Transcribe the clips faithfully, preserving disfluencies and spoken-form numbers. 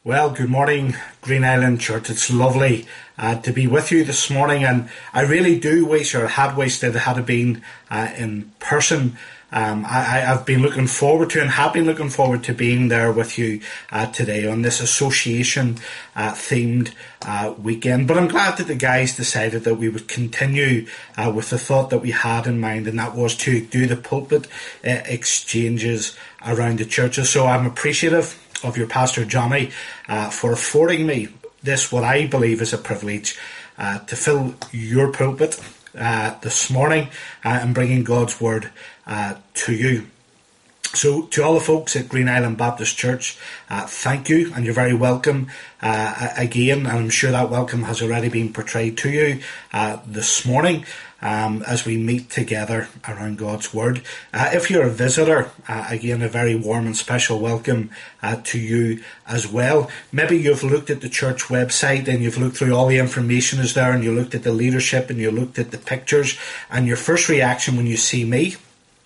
Well, good morning, Green Island Church. It's lovely uh, to be with you this morning, and I really do wish, or had wished that it had been uh, in person. Um, I, I've been looking forward to and have been looking forward to being there with you uh, today on this association uh, themed uh, weekend. But I'm glad that the guys decided that we would continue uh, with the thought that we had in mind, and that was to do the pulpit uh, exchanges around the churches. So I'm appreciative of your Pastor Johnny uh, for affording me this, what I believe is a privilege, uh, to fill your pulpit uh, this morning uh, and bringing God's word uh, to you. So to all the folks at Green Island Baptist Church, uh, thank you, and you're very welcome uh, again, and I'm sure that welcome has already been portrayed to you uh, this morning um, as we meet together around God's Word. Uh, if you're a visitor, uh, again, a very warm and special welcome uh, to you as well. Maybe you've looked at the church website and you've looked through all the information is there, and you looked at the leadership and you looked at the pictures, and your first reaction when you see me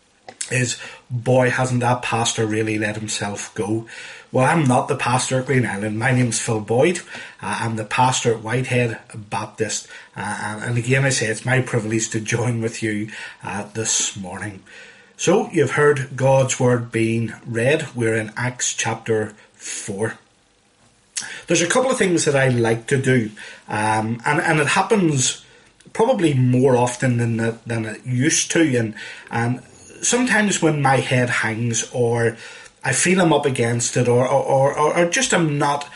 is, boy, hasn't that pastor really let himself go? Well, I'm not the pastor at Green Island. My name's Phil Boyd. Uh, I'm the pastor at Whitehead Baptist. Uh, and again, I say it's my privilege to join with you uh, this morning. So, you've heard God's word being read. We're in Acts chapter four. There's a couple of things that I like to do. Um, and, and it happens probably more often than it, than it used to. And, and sometimes when my head hangs, or I feel I'm up against it, or or, or, or just I'm not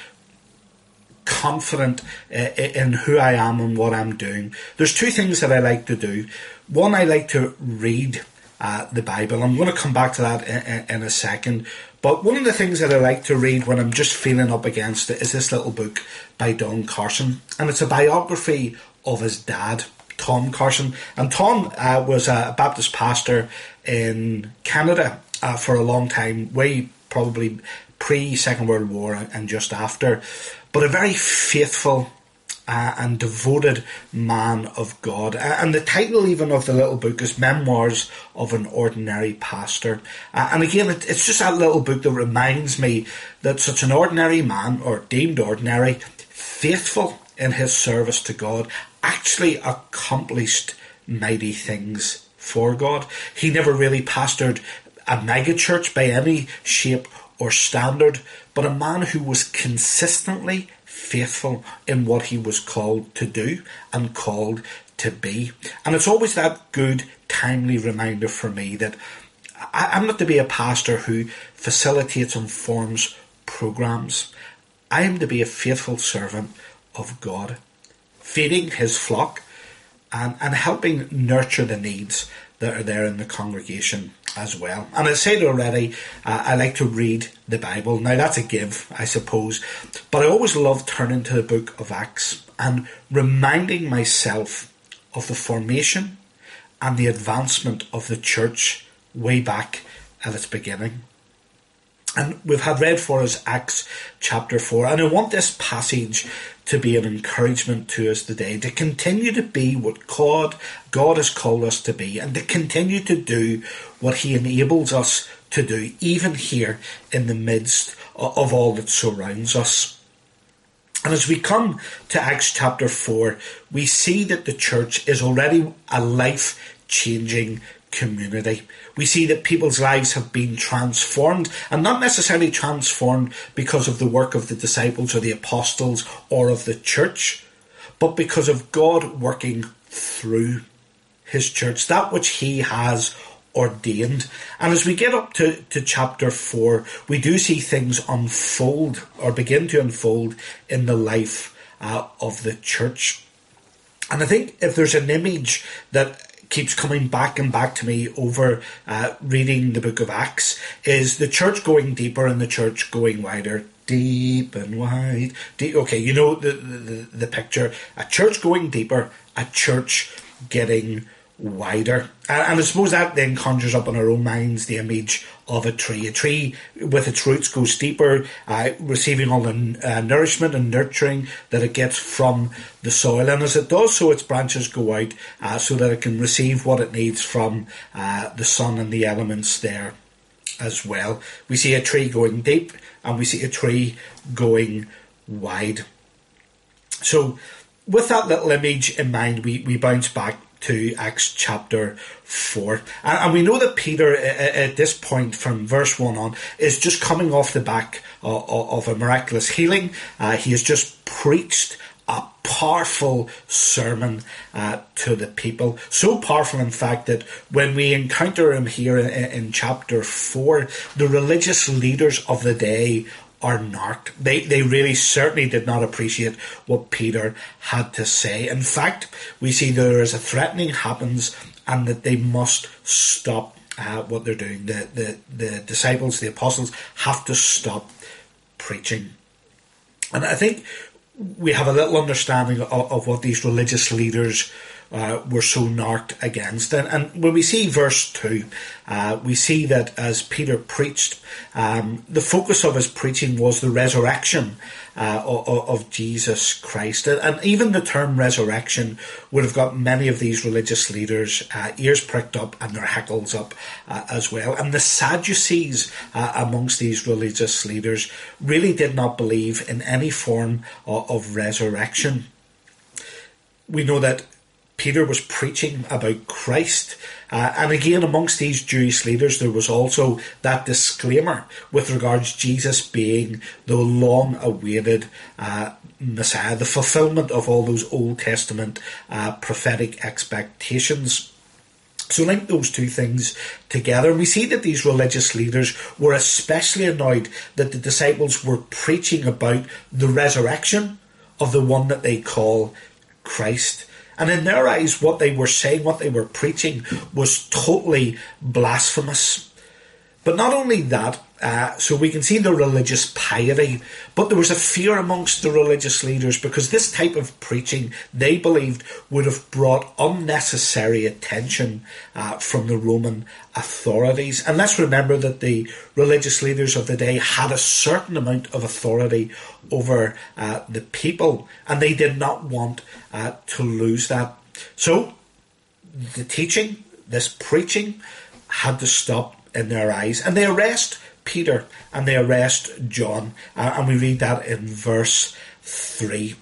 confident uh, in who I am and what I'm doing, there's two things that I like to do. One, I like to read uh, the Bible. I'm going to come back to that in, in a second. But one of the things that I like to read when I'm just feeling up against it is this little book by Don Carson. And it's a biography of his dad, Tom Carson. And Tom uh, was a Baptist pastor in Canada uh, for a long time, way probably pre-Second World War and just after, but a very faithful uh, and devoted man of God. And the title even of the little book is Memoirs of an Ordinary Pastor. Uh, and again, it, it's just that little book that reminds me that such an ordinary man, or deemed ordinary, faithful in his service to God, actually accomplished mighty things for God. He never really pastored a mega church by any shape or standard, but a man who was consistently faithful in what he was called to do and called to be. And it's always that good, timely reminder for me that I, I'm not to be a pastor who facilitates and forms programs. I am to be a faithful servant of God, feeding his flock and, and helping nurture the needs that are there in the congregation as well. And I said already, uh, I like to read the Bible. Now that's a give, I suppose, but I always love turning to the book of Acts and reminding myself of the formation and the advancement of the church way back at its beginning. And we've had read for us Acts chapter four. And I want this passage to be an encouragement to us today, to continue to be what God, God has called us to be, and to continue to do what he enables us to do, even here in the midst of all that surrounds us. And as we come to Acts chapter four, we see that the church is already a life-changing community. We see that people's lives have been transformed, and not necessarily transformed because of the work of the disciples or the apostles or of the church, but because of God working through his church, that which he has ordained. And as we get up to, to chapter four, we do see things unfold, or begin to unfold, in the life uh, of the church. And I think if there's an image that keeps coming back and back to me over uh, reading the book of Acts, is the church going deeper and the church going wider. Deep and wide. Deep, okay, you know the, the, the picture. A church going deeper, a church getting wider. And, and I suppose that then conjures up in our own minds the image of a tree. A tree with its roots goes deeper, uh, receiving all the uh, nourishment and nurturing that it gets from the soil. And as it does so, its branches go out uh, so that it can receive what it needs from uh, the sun and the elements there as well. We see a tree going deep, and we see a tree going wide. So with that little image in mind, we, we bounce back to Acts chapter four. And, and we know that Peter, at, at this point, from verse one on, is just coming off the back of, of a miraculous healing. Uh, he has just preached a powerful sermon uh, to the people. So powerful, in fact, that when we encounter him here in, in chapter four, the religious leaders of the day are narked. They, they really certainly did not appreciate what Peter had to say. In fact, we see there is a threatening happens and that they must stop uh, what they're doing. The, the, the disciples, the apostles, have to stop preaching. And I think we have a little understanding of, of what these religious leaders uh, were so narked against. And, and when we see verse two, uh, we see that as Peter preached, um, the focus of his preaching was the resurrection uh, of, of Jesus Christ. And, and even the term resurrection would have got many of these religious leaders' uh, ears pricked up and their hackles up uh, as well. And the Sadducees uh, amongst these religious leaders really did not believe in any form of, of resurrection. We know that Peter was preaching about Christ. Uh, and again, amongst these Jewish leaders, there was also that disclaimer with regards to Jesus being the long-awaited uh, Messiah, the fulfillment of all those Old Testament uh, prophetic expectations. So link those two things together. And we see that these religious leaders were especially annoyed that the disciples were preaching about the resurrection of the one that they call Christ. And in their eyes, what they were saying, what they were preaching, was totally blasphemous. But not only that, uh, so we can see the religious piety, but there was a fear amongst the religious leaders because this type of preaching, they believed, would have brought unnecessary attention uh, from the Roman authorities. And let's remember that the religious leaders of the day had a certain amount of authority over uh, the people, and they did not want uh, to lose that. So the teaching, this preaching, had to stop in their eyes, and they arrest Peter and they arrest John, uh, and we read that in verse three.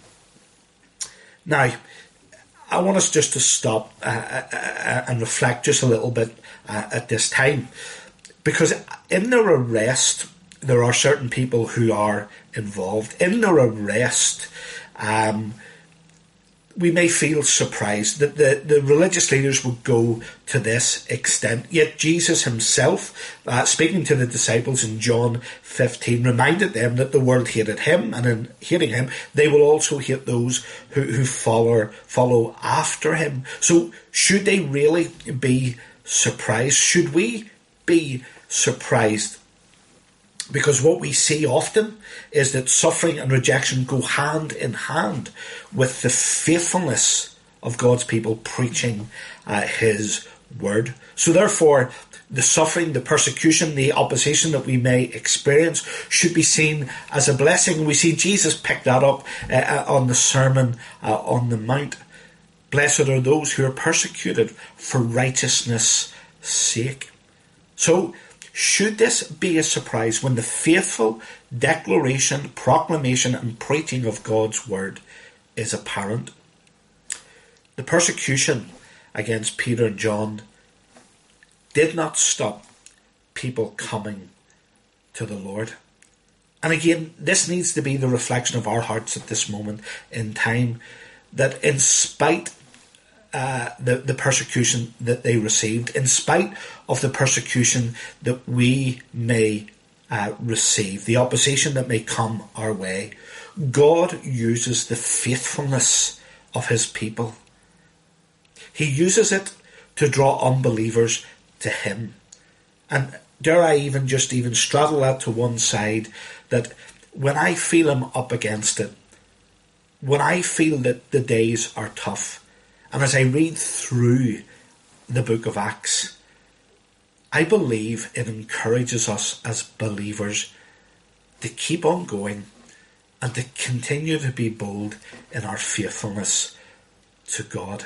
Now, I want us just to stop uh, uh, and reflect just a little bit uh, at this time, because in their arrest there are certain people who are involved. In their arrest, um, we may feel surprised that the, the religious leaders would go to this extent. Yet Jesus himself, uh, speaking to the disciples in John fifteen, reminded them that the world hated him, and in hating him, they will also hate those who, who follow, follow after him. So should they really be surprised? Should we be surprised? Because what we see often is that suffering and rejection go hand in hand with the faithfulness of God's people preaching uh, his word. So therefore, the suffering, the persecution, the opposition that we may experience should be seen as a blessing. We see Jesus pick that up uh, on the Sermon uh, on the Mount. Blessed are those who are persecuted for righteousness' sake. So, should this be a surprise when the faithful declaration, proclamation and preaching of God's word is apparent? The persecution against Peter and John did not stop people coming to the Lord. And again, this needs to be the reflection of our hearts at this moment in time, that in spite Uh, the, the persecution that they received, in spite of the persecution that we may uh, receive, the opposition that may come our way, God uses the faithfulness of his people. He uses it to draw unbelievers to him. And dare I even just even straddle that to one side, that when I feel I'm up against it, when I feel that the days are tough, and as I read through the book of Acts, I believe it encourages us as believers to keep on going and to continue to be bold in our faithfulness to God.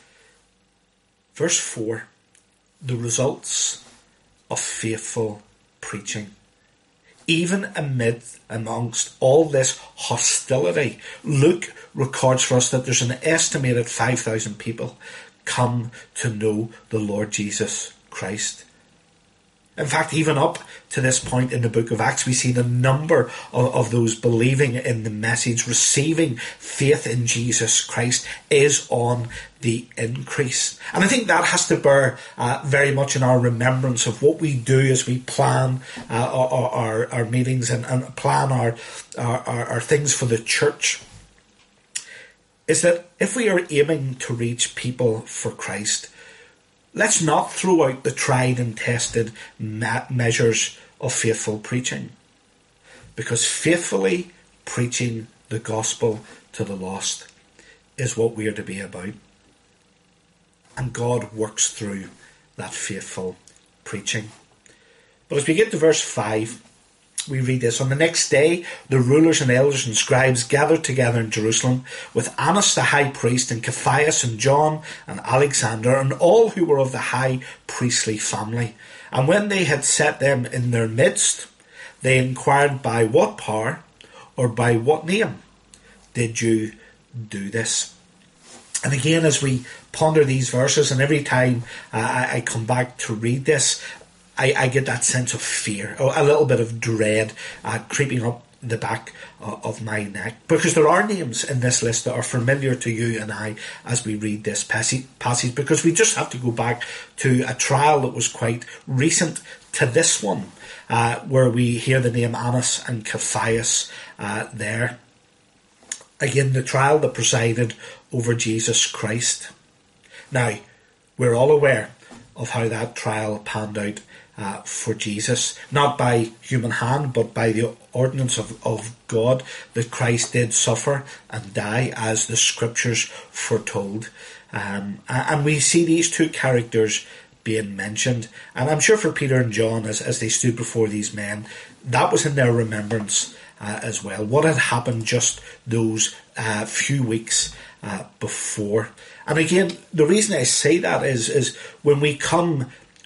Verse four, the results of faithful preaching. Even amid, amongst all this hostility, Luke records for us that there's an estimated five thousand people come to know the Lord Jesus Christ. In fact, even up to this point in the book of Acts, we see the number of, of those believing in the message, receiving faith in Jesus Christ, is on the increase. And I think that has to bear uh, very much in our remembrance of what we do as we plan uh, our, our, our meetings and, and plan our, our, our, our things for the church. Is that if we are aiming to reach people for Christ, let's not throw out the tried and tested me- measures of faithful preaching. Because faithfully preaching the gospel to the lost is what we are to be about. And God works through that faithful preaching. But as we get to verse five, we read this. On the next day, the rulers and elders and scribes gathered together in Jerusalem with Annas the high priest and Caiaphas and John and Alexander and all who were of the high priestly family. And when they had set them in their midst, they inquired, by what power or by what name did you do this? And again, as we ponder these verses, and every time uh, I, I come back to read this, I, I get that sense of fear, a little bit of dread uh, creeping up the back uh, of my neck. Because there are names in this list that are familiar to you and I as we read this passage, because we just have to go back to a trial that was quite recent to this one, uh, where we hear the name Annas and Caiaphas uh, there. Again, the trial that presided over Jesus Christ. Now, we're all aware of how that trial panned out Uh, for Jesus, not by human hand, but by the ordinance of, of God, that Christ did suffer and die as the scriptures foretold. Um, and we see these two characters being mentioned. And I'm sure for Peter and John, as, as they stood before these men, that was in their remembrance uh, as well. What had happened just those uh, few weeks uh, before. And again, the reason I say that is, is when we come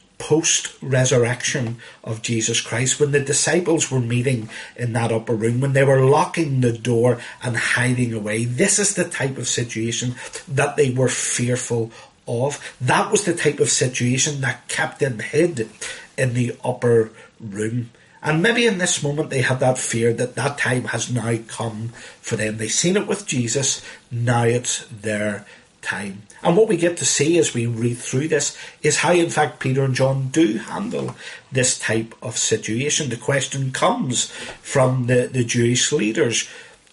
post-resurrection of Jesus Christ, when the disciples were meeting in that upper room, when they were locking the door and hiding away, this is the type of situation that they were fearful of. That was the type of situation that kept them hid in the upper room. And maybe in this moment they had that fear that that time has now come for them. They've seen it with Jesus, now it's their time. And what we get to see as we read through this is how, in fact, Peter and John do handle this type of situation. The question comes from the, the Jewish leaders.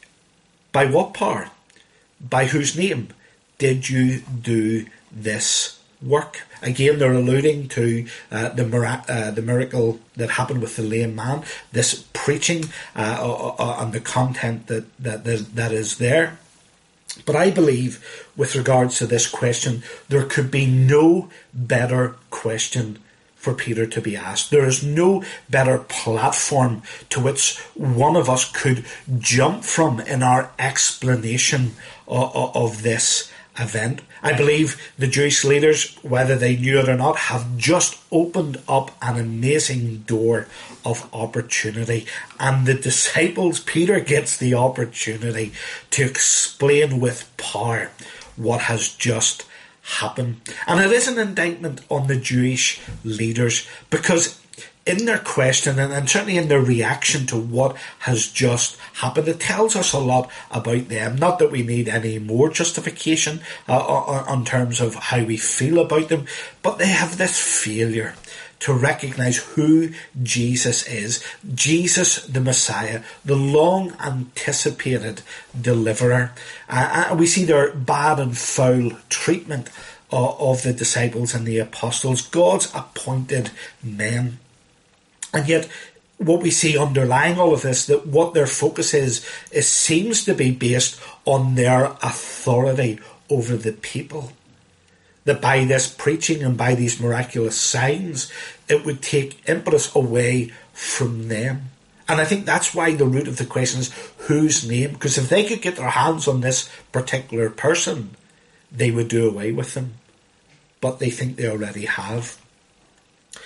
By what power, by whose name did you do this work? Again, they're alluding to uh, the, mira- uh, the miracle that happened with the lame man, this preaching uh, uh, uh, and the content that, that, that is there. But I believe, with regards to this question, there could be no better question for Peter to be asked. There is no better platform to which one of us could jump from in our explanation of, of, of this event. I believe the Jewish leaders, whether they knew it or not, have just opened up an amazing door of opportunity. And the disciples, Peter gets the opportunity to explain with power what has just happened. And it is an indictment on the Jewish leaders, because in their question and, and certainly in their reaction to what has just happened, it tells us a lot about them. Not that we need any more justification uh, on terms of how we feel about them, but they have this failure to recognise who Jesus is. Jesus the Messiah, the long anticipated deliverer. Uh, and we see their bad and foul treatment uh, of the disciples and the apostles, God's appointed men. And yet, what we see underlying all of this, that what their focus is, is seems to be based on their authority over the people. That by this preaching and by these miraculous signs, it would take impetus away from them. And I think that's why the root of the question is, whose name? Because if they could get their hands on this particular person, they would do away with them. But they think they already have.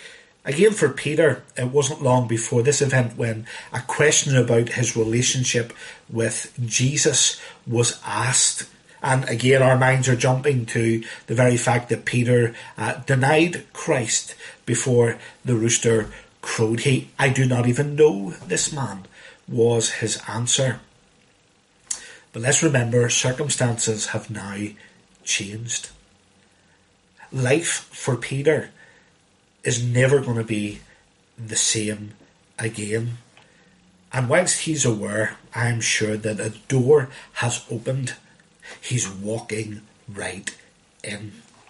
Again, for Peter, it wasn't long before this event when a question about his relationship with Jesus was asked. And again, our minds are jumping to the very fact that Peter uh, denied Christ before the rooster crowed. He, I do not even know this man, was his answer. But let's remember, circumstances have now changed. Life for Peter is never going to be the same again. And whilst he's aware, I'm sure that a door has opened. He's walking right in.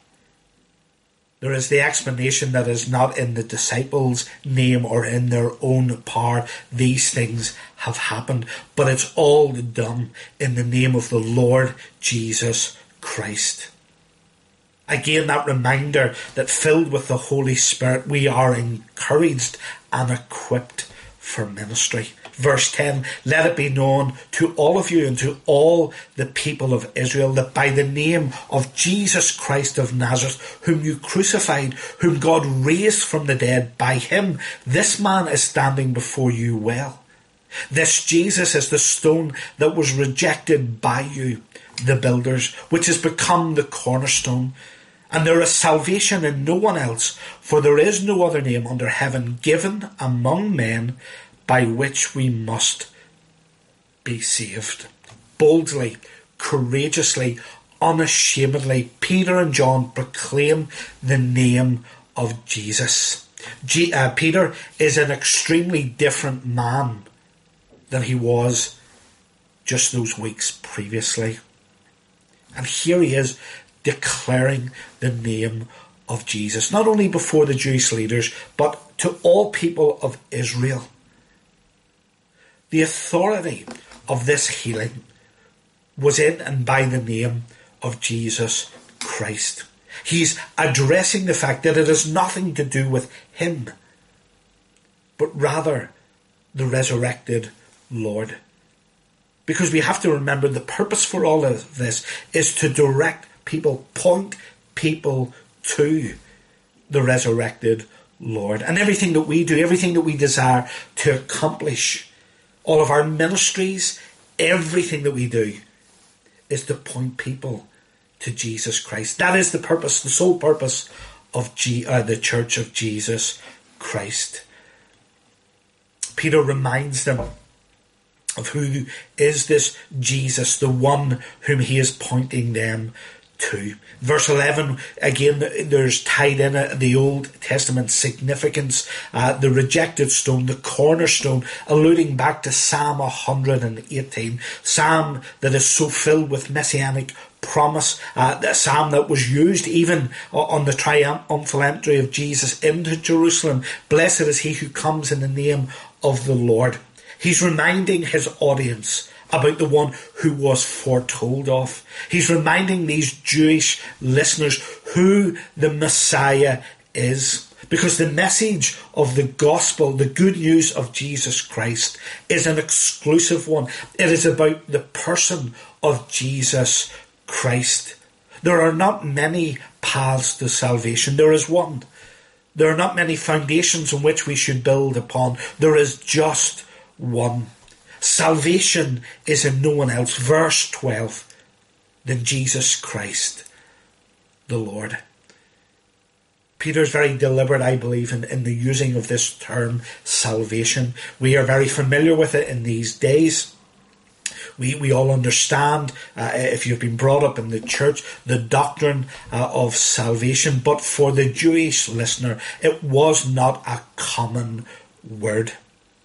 There is the explanation that is not in the disciples' name or in their own power. These things have happened, but it's all done in the name of the Lord Jesus Christ. Again, that reminder that filled with the Holy Spirit, we are encouraged and equipped for ministry. Verse ten, let it be known to all of you and to all the people of Israel that by the name of Jesus Christ of Nazareth, whom you crucified, whom God raised from the dead, by him, this man is standing before you well. This Jesus is the stone that was rejected by you, the builders, which has become the cornerstone. And there is salvation in no one else, for there is no other name under heaven given among men by which we must be saved. Boldly, courageously, unashamedly, Peter and John proclaim the name of Jesus. G- uh, Peter is an extremely different man than he was just those weeks previously. And here he is declaring the name of Jesus, not only before the Jewish leaders, but to all people of Israel. The authority of this healing was in and by the name of Jesus Christ. He's addressing the fact that it has nothing to do with him, but rather the resurrected Lord. Because we have to remember the purpose for all of this is to direct people, point people to the resurrected Lord. And everything that we do, everything that we desire to accomplish, all of our ministries, everything that we do is to point people to Jesus Christ. That is the purpose, the sole purpose of G, uh, the Church of Jesus Christ. Peter reminds them of who is this Jesus, the one whom he is pointing them to. Verse eleven, again, there's tied in the Old Testament significance, uh, the rejected stone, the cornerstone, alluding back to Psalm one hundred eighteen, Psalm that is so filled with messianic promise, uh, a psalm that was used even on the triumphal entry of Jesus into Jerusalem. Blessed is he who comes in the name of the Lord. He's reminding his audience about the one who was foretold of. He's reminding these Jewish listeners who the Messiah is. Because the message of the gospel, the good news of Jesus Christ, is an exclusive one. It is about the person of Jesus Christ. There are not many paths to salvation. There is one. There are not many foundations on which we should build upon. There is just one. Salvation is in no one else, verse twelve, than Jesus Christ, the Lord. Peter's very deliberate, I believe, in, in the using of this term, salvation. We are very familiar with it in these days. We we all understand, uh, if you've been brought up in the church, the doctrine uh, of salvation. But for the Jewish listener, it was not a common word.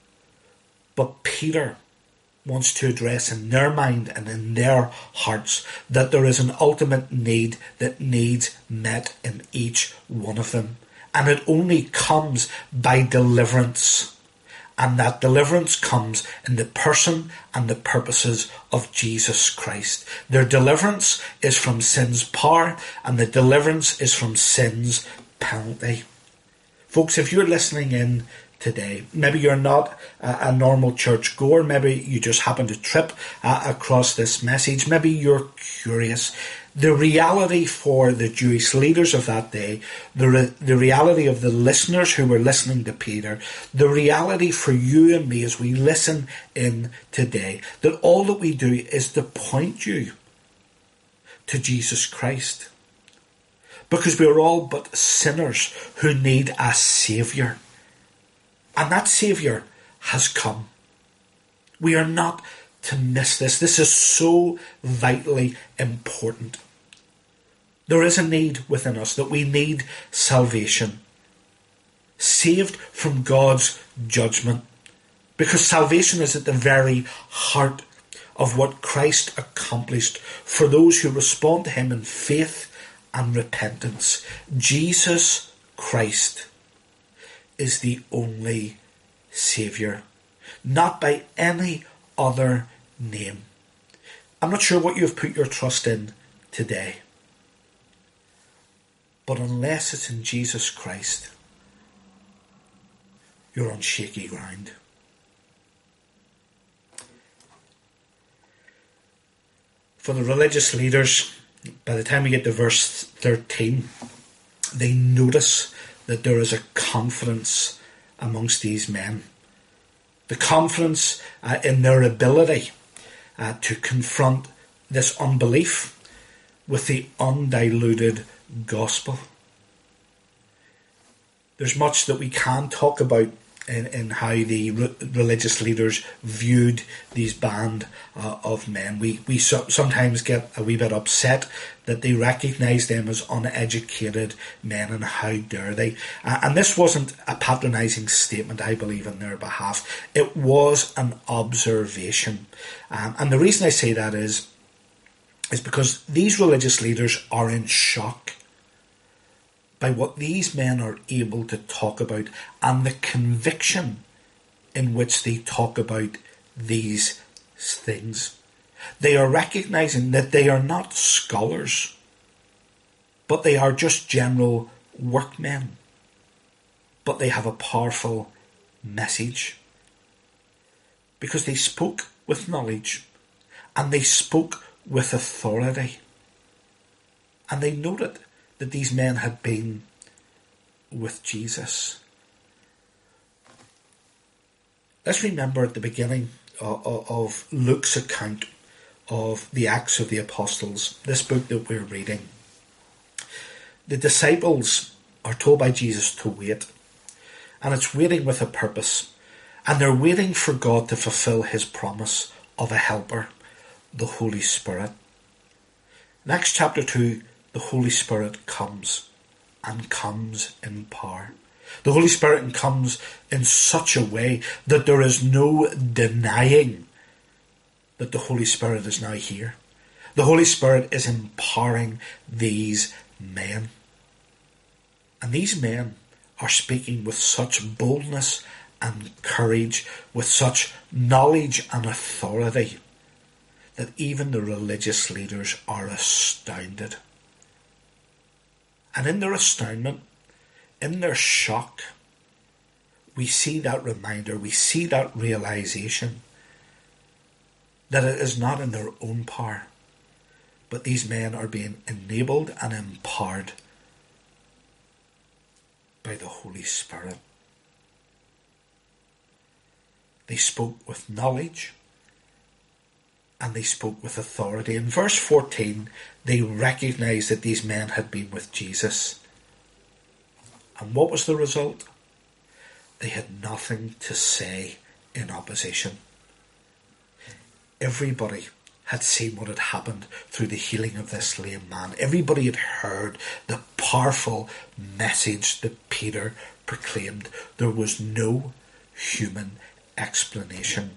But Peter wants to address in their mind and in their hearts that there is an ultimate need that needs met in each one of them. And it only comes by deliverance. And that deliverance comes in the person and the purposes of Jesus Christ. Their deliverance is from sin's power, and the deliverance is from sin's penalty. Folks, if you're listening in today, maybe you're not a, a normal church goer, maybe you just happen to trip uh, across this message, maybe you're curious. The reality for the Jewish leaders of that day, the, re- the reality of the listeners who were listening to Peter, the reality for you and me as we listen in today, that all that we do is to point you to Jesus Christ. Because we are all but sinners who need a Saviour. And that Saviour has come. We are not to miss this. This is so vitally important. There is a need within us that we need salvation. Saved from God's judgment. Because salvation is at the very heart of what Christ accomplished for those who respond to him in faith and repentance. Jesus Christ is the only Saviour, not by any other name. I'm not sure what you've put your trust in today, but unless it's in Jesus Christ, you're on shaky ground. For the religious leaders, by the time we get to verse thirteen, they notice that there is a confidence amongst these men. The confidence uh, in their ability uh, to confront this unbelief with the undiluted gospel. There's much that we can talk about in, in how the re- religious leaders viewed these band uh, of men. We we so, sometimes get a wee bit upset that they recognise them as uneducated men, and how dare they. Uh, and this wasn't a patronising statement, I believe, in their behalf. It was an observation. Um, and the reason I say that is, is because these religious leaders are in shock by what these men are able to talk about and the conviction in which they talk about these things. They are recognising that they are not scholars, but they are just general workmen. But they have a powerful message, because they spoke with knowledge and they spoke with authority. And they noted that these men had been with Jesus. Let's remember at the beginning of, of Luke's account of the Acts of the Apostles, this book that we're reading. The disciples are told by Jesus to wait, and it's waiting with a purpose, and they're waiting for God to fulfill his promise of a helper, the Holy Spirit. In Acts chapter two, the Holy Spirit comes, and comes in power. The Holy Spirit comes in such a way that there is no denying that the Holy Spirit is now here. The Holy Spirit is empowering these men. And these men are speaking with such boldness and courage, with such knowledge and authority, that even the religious leaders are astounded. And in their astoundment, in their shock, we see that reminder, we see that realization that it is not in their own power, but these men are being enabled and empowered by the Holy Spirit. They spoke with knowledge and they spoke with authority. In verse fourteen, they recognized that these men had been with Jesus. And what was the result? They had nothing to say in opposition. Everybody had seen what had happened through the healing of this lame man. Everybody had heard the powerful message that Peter proclaimed. There was no human explanation.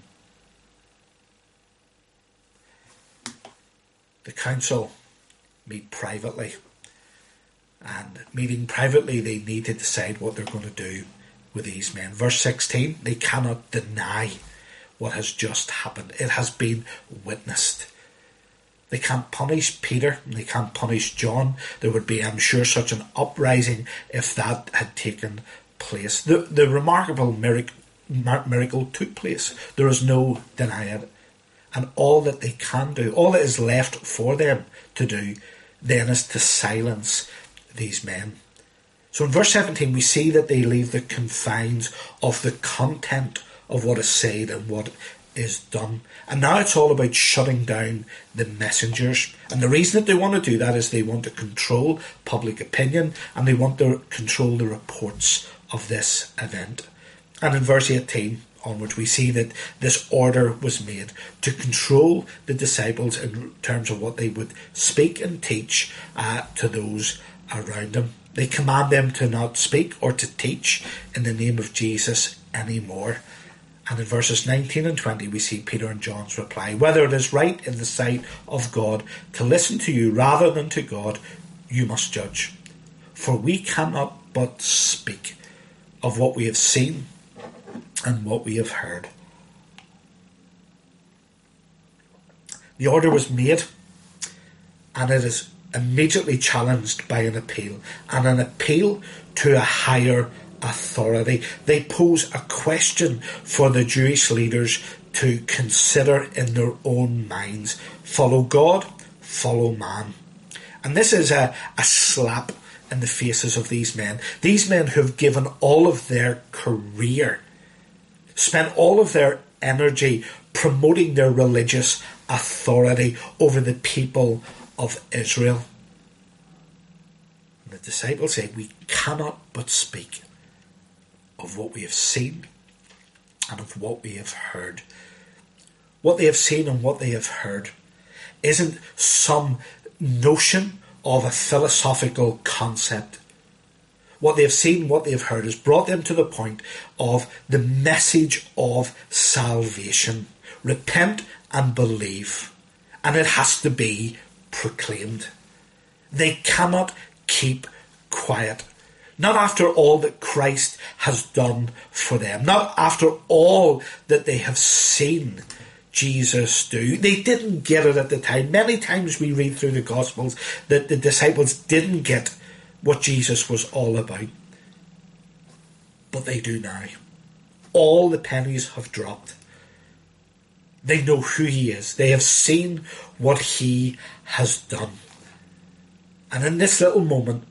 The council meet privately, and meeting privately they need to decide what they're going to do with these men. Verse sixteen, they cannot deny what has just happened. It has been witnessed. They can't punish Peter, and they can't punish John. There would be, I'm sure, such an uprising if that had taken place. The, the remarkable miracle, miracle took place. There is no denying it. And all that they can do, all that is left for them to do, then is to silence these men. So in verse seventeen we see that they leave the confines of the content of what is said and what is done. And now it's all about shutting down the messengers. And the reason that they want to do that is they want to control public opinion, and they want to control the reports of this event. And in verse eighteen onwards we see that this order was made to control the disciples in terms of what they would speak and teach uh, to those around them. They command them to not speak or to teach in the name of Jesus anymore. And in verses nineteen and twenty we see Peter and John's reply. Whether it is right in the sight of God to listen to you rather than to God, you must judge. For we cannot but speak of what we have seen and what we have heard. The order was made, and it is immediately challenged by an appeal, and an appeal to a higher authority. They pose a question for the Jewish leaders to consider in their own minds. Follow God, follow man. And this is a, a slap in the faces of these men. These men who have given all of their career, spent all of their energy promoting their religious authority over the people of Israel. And the disciples say, we cannot but speak of what we have seen and of what we have heard. What they have seen and what they have heard isn't some notion of a philosophical concept. What they have seen, what they have heard, has brought them to the point of the message of salvation. Repent and believe. And it has to be proclaimed. They cannot keep quiet. Not after all that Christ has done for them. Not after all that they have seen Jesus do. They didn't get it at the time. Many times we read through the Gospels that the disciples didn't get what Jesus was all about. But they do now. All the pennies have dropped. They know who he is. They have seen what he has done. And in this little moment,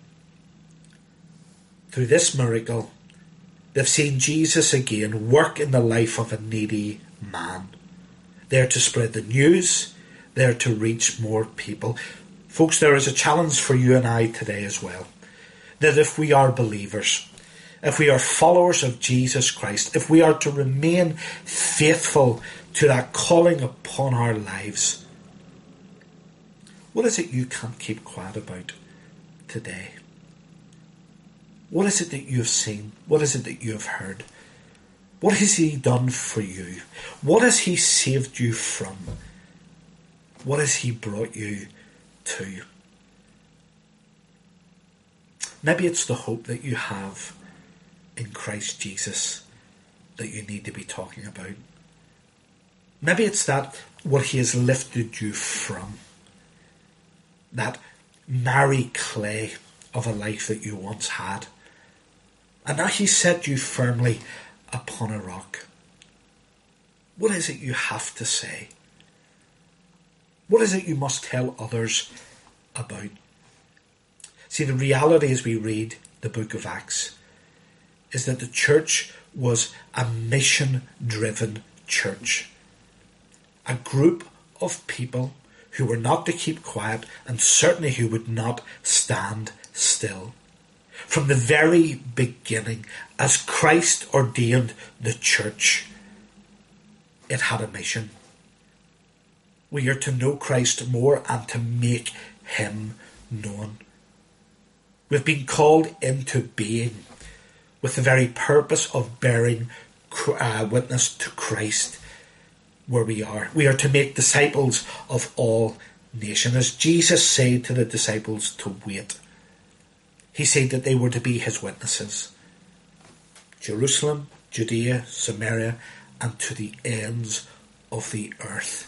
through this miracle, they've seen Jesus again work in the life of a needy man. They're to spread the news. They're to reach more people. Folks, there is a challenge for you and I today as well. That if we are believers, if we are followers of Jesus Christ, if we are to remain faithful to that calling upon our lives, what is it you can't keep quiet about today? What is it that you have seen? What is it that you have heard? What has he done for you? What has he saved you from? What has he brought you to? Maybe it's the hope that you have in Christ Jesus that you need to be talking about. Maybe it's that what he has lifted you from. That miry clay of a life that you once had. And now he set you firmly upon a rock. What is it you have to say? What is it you must tell others about? See, the reality as we read the book of Acts is that the church was a mission-driven church. A group of people who were not to keep quiet and certainly who would not stand still. From the very beginning, as Christ ordained the church, it had a mission. We are to know Christ more and to make him known. We've been called into being with the very purpose of bearing uh, witness to Christ where we are. We are to make disciples of all nations. As Jesus said to the disciples to wait, he said that they were to be his witnesses. Jerusalem, Judea, Samaria, and to the ends of the earth.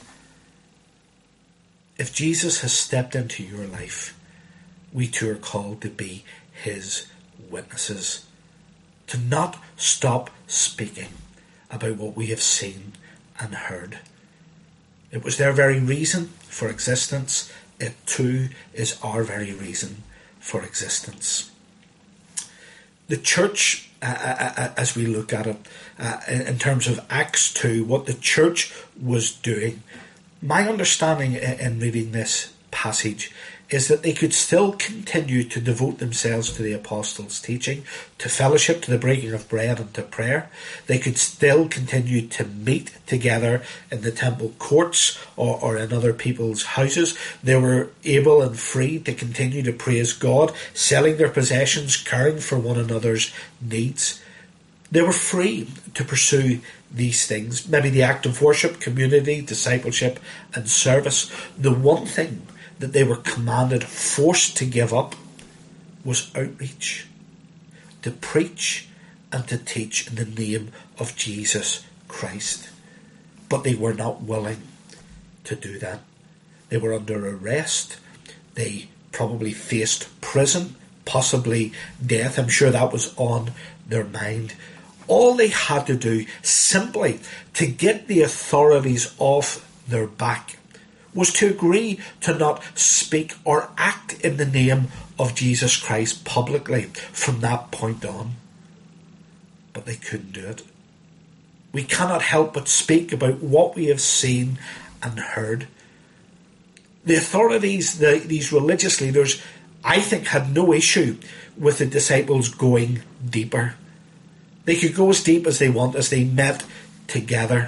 If Jesus has stepped into your life, we too are called to be his witnesses. To not stop speaking about what we have seen and heard. It was their very reason for existence it too is our very reason for existence. The church, uh, as we look at it, uh, in terms of Acts two, what the church was doing, my understanding in reading this passage is that they could still continue to devote themselves to the apostles' teaching, to fellowship, to the breaking of bread and to prayer. They could still continue to meet together in the temple courts or, or in other people's houses. They were able and free to continue to praise God, selling their possessions, caring for one another's needs. They were free to pursue these things, maybe the act of worship, community, discipleship and service. The one thing that they were commanded, forced to give up, was outreach, to preach and to teach in the name of Jesus Christ. But they were not willing to do that. They were under arrest. They probably faced prison, possibly death. I'm sure that was on their mind. All they had to do, simply to get the authorities off their back, was to agree to not speak or act in the name of Jesus Christ publicly from that point on. But they couldn't do it. We cannot help but speak about what we have seen and heard. The authorities, the, these religious leaders, I think, had no issue with the disciples going deeper. They could go as deep as they want as they met together.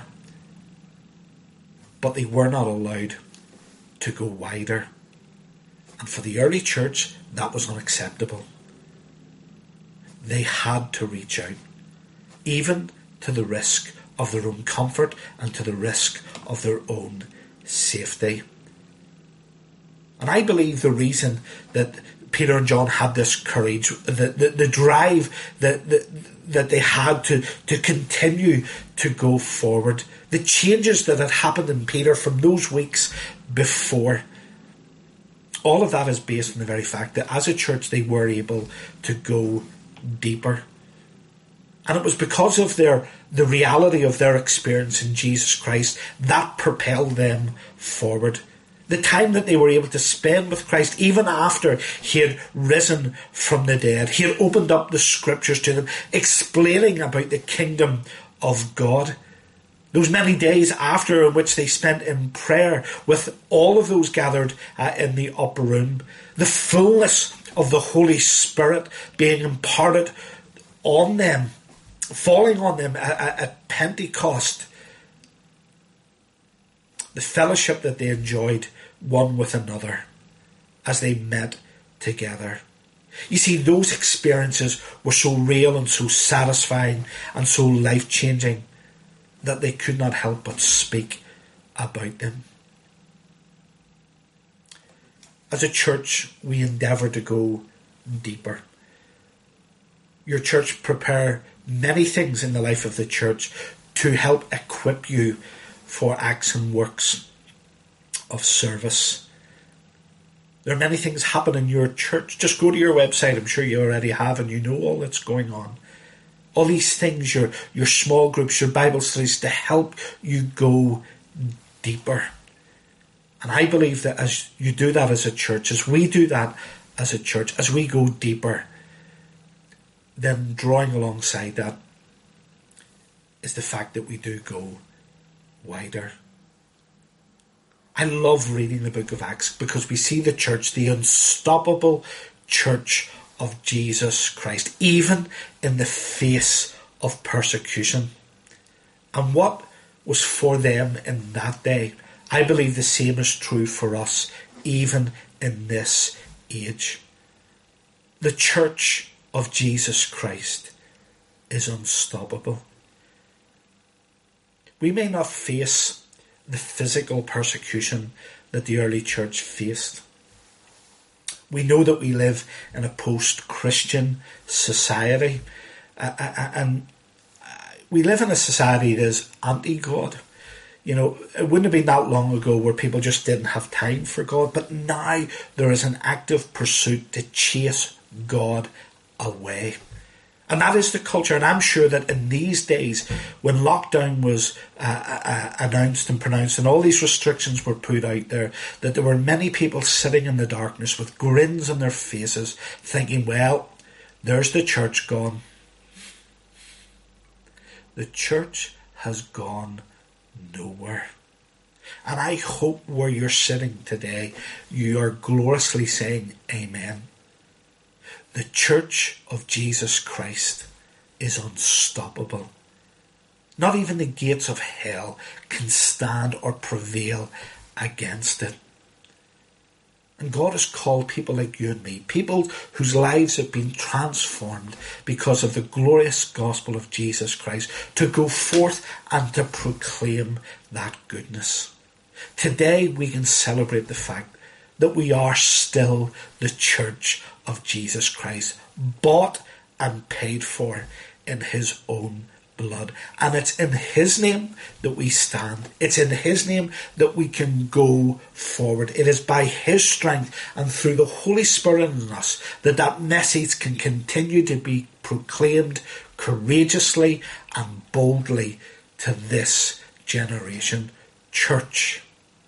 But they were not allowed to go wider. And for the early church, that was unacceptable. They had to reach out, even to the risk of their own comfort and to the risk of their own safety. And I believe the reason that Peter and John had this courage, the, the, the drive that, that, that they had to, to continue to go forward, the changes that had happened in Peter from those weeks before, all of that is based on the very fact that as a church they were able to go deeper. And it was because of their the reality of their experience in Jesus Christ that propelled them forward. The time that they were able to spend with Christ, even after he had risen from the dead. He had opened up the scriptures to them, explaining about the kingdom of God. Those many days after, in which they spent in prayer with all of those gathered uh, in the upper room. The fullness of the Holy Spirit being imparted on them, falling on them at, at Pentecost. The fellowship that they enjoyed one with another as they met together. You see, those experiences were so real and so satisfying and so life-changing that they could not help but speak about them. As a church, we endeavour to go deeper. Your church prepare many things in the life of the church to help equip you for acts and works of service. There are many things happen in your church. Just go to your website. I'm sure you already have, and you know all that's going on. All these things, your, your small groups, your Bible studies, to help you go deeper. And I believe that as you do that as a church, as we do that as a church, as we go deeper, then drawing alongside that is the fact that we do go wider. I love reading the book of Acts because we see the church, the unstoppable church of Jesus Christ, even in the face of persecution. And what was for them in that day, I believe the same is true for us, even in this age. The church of Jesus Christ is unstoppable. We may not face the physical persecution that the early church faced. We know that we live in a post-Christian society, uh, and we live in a society that is anti-God. You know, it wouldn't have been that long ago where people just didn't have time for God, but now there is an active pursuit to chase God away. And that is the culture. And I'm sure that in these days, when lockdown was uh, uh, announced and pronounced and all these restrictions were put out there, that there were many people sitting in the darkness with grins on their faces thinking, well, there's the church gone. The church has gone nowhere. And I hope where you're sitting today, you are gloriously saying amen. The Church of Jesus Christ is unstoppable. Not even the gates of hell can stand or prevail against it. And God has called people like you and me, people whose lives have been transformed because of the glorious gospel of Jesus Christ, to go forth and to proclaim that goodness. Today we can celebrate the fact that we are still the Church of Jesus Christ, bought and paid for in his own blood. And it's in his name that we stand. It's in his name that we can go forward. It is by his strength and through the Holy Spirit in us that that message can continue to be proclaimed courageously and boldly to this generation. Church,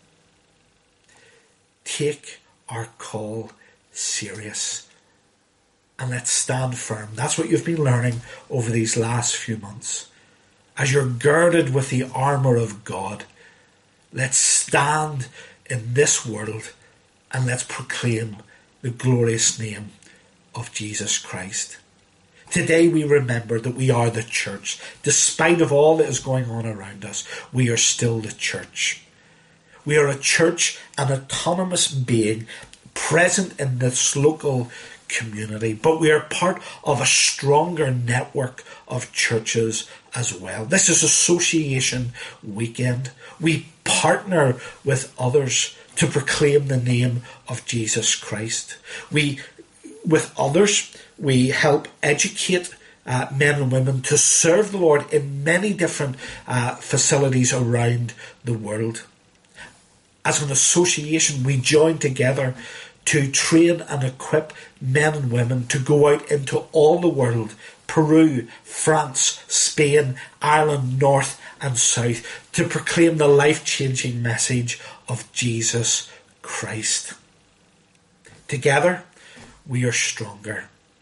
take our call serious. And let's stand firm. That's what you've been learning over these last few months. As you're girded with the armour of God, let's stand in this world and let's proclaim the glorious name of Jesus Christ. Today we remember that we are the church. Despite of all that is going on around us, we are still the church. We are a church, an autonomous being, present in this local community, but we are part of a stronger network of churches as well. This is Association Weekend. We partner with others to proclaim the name of Jesus Christ. We, with others, we help educate uh, men and women to serve the Lord in many different uh, facilities around the world. As an association, we join together to train and equip men and women to go out into all the world, Peru, France, Spain, Ireland, North and South, to proclaim the life-changing message of Jesus Christ. Together, we are stronger.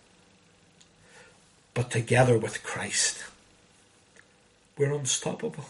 But together with Christ, we're unstoppable.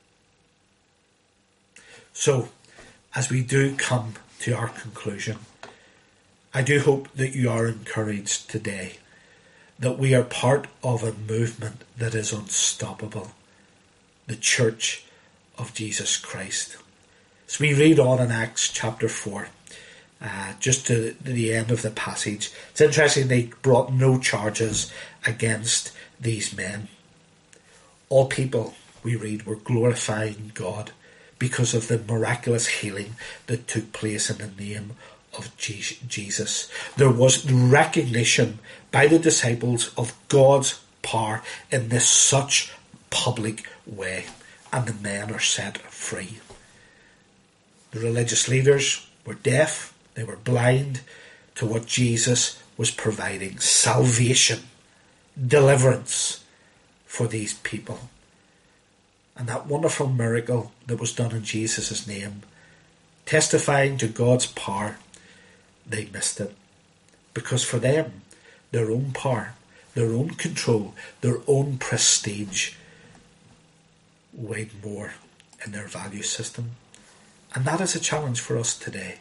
So, as we do come to our conclusion, I do hope that you are encouraged today that we are part of a movement that is unstoppable, the Church of Jesus Christ. So we read on in Acts chapter four, uh, just to the end of the passage. It's interesting, they brought no charges against these men. All people, we read, were glorifying God because of the miraculous healing that took place in the name of Jesus. There was recognition by the disciples of God's power in this such public way, and the men are set free. The religious leaders were deaf, they were blind to what Jesus was providing: salvation, deliverance for these people. And that wonderful miracle that was done in Jesus' name, testifying to God's power, they missed it. Because for them, their own power, their own control, their own prestige weighed more in their value system. And that is a challenge for us today.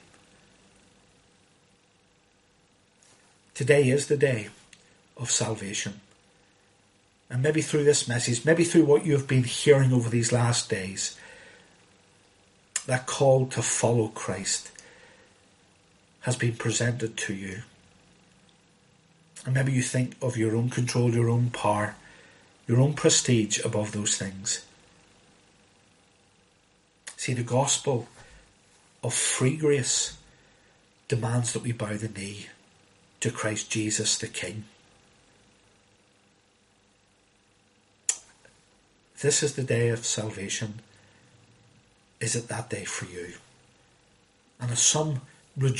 Today is the day of salvation. And maybe through this message, maybe through what you've been hearing over these last days, that call to follow Christ has been presented to you. And maybe you think of your own control, your own power, your own prestige above those things. See, the gospel of free grace demands that we bow the knee to Christ Jesus the King. This is the day of salvation. Is it that day for you? And as some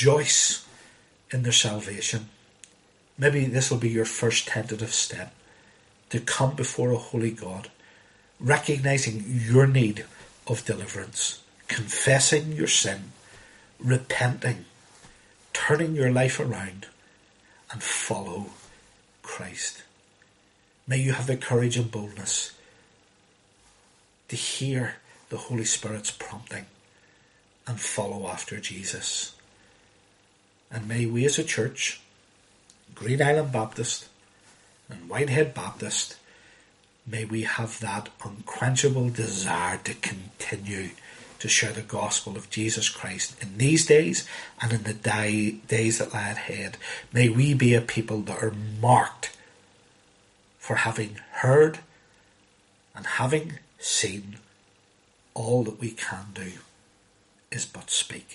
rejoice in their salvation, maybe this will be your first tentative step to come before a holy God, recognizing your need of deliverance, confessing your sin, repenting, turning your life around, and follow Christ. May you have the courage and boldness to hear the Holy Spirit's prompting and follow after Jesus. And may we as a church, Green Island Baptist and Whitehead Baptist, may we have that unquenchable desire to continue to share the gospel of Jesus Christ in these days and in the day, days that lie ahead. May we be a people that are marked for having heard and having seen. All that we can do is but speak.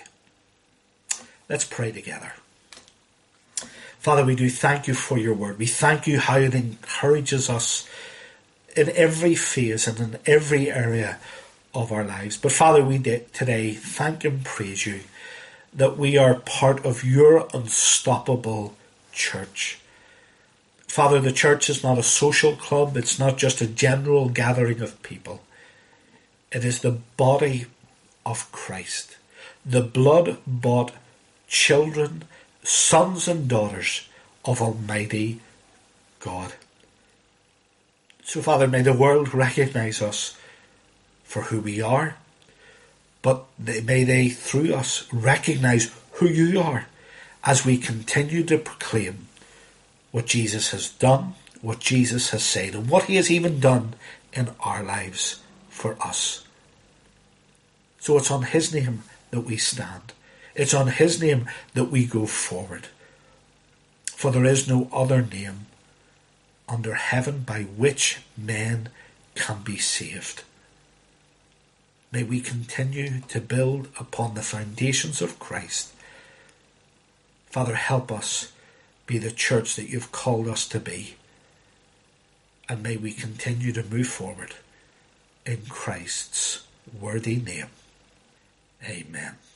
Let's pray together. Father, we do thank you for your word. We thank you how it encourages us in every phase and in every area of our lives. But Father, we today thank and praise you that we are part of your unstoppable church. Father, the church is not a social club. It's not just a general gathering of people. It is the body of Christ, the blood-bought children, sons and daughters of Almighty God. So, Father, may the world recognize us for who we are, but may they, through us, recognize who you are as we continue to proclaim what Jesus has done, what Jesus has said, and what he has even done in our lives for us. So it's on his name that we stand. It's on his name that we go forward. For there is no other name under heaven by which men can be saved. May we continue to build upon the foundations of Christ. Father, help us be the church that you've called us to be. And may we continue to move forward in Christ's worthy name. Amen.